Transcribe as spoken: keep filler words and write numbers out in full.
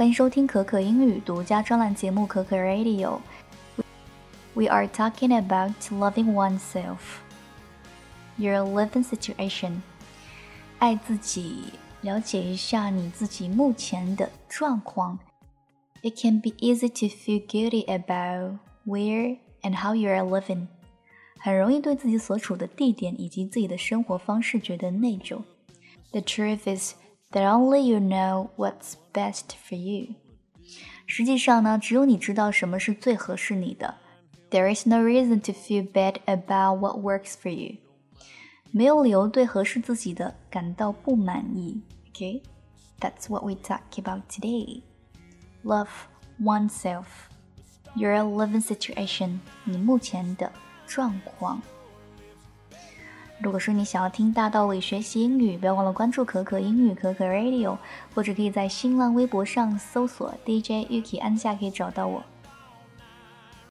欢迎收听可可英语独家专栏节目可可 Radio。We are talking about loving oneself, your living situation. 爱自己，了解一下你自己目前的状况。It can be easy to feel guilty about where and how you are living. 很容易对自己所处的地点以及自己的生活方式觉得内疚。The truth is that only you know what's best for you. 实际上呢，只有你知道什么是最合适你的。There is no reason to feel bad about what works for you. 没有理由对合适自己的感到不满意。Okay? That's what we talk about today. Love oneself. Your living situation. 你目前的状况。如果说你想要听大道理学习英语，不要忘了关注可可英语可可 Radio， 或者可以在新浪微博上搜索 D J Yuki 安夏可以找到我。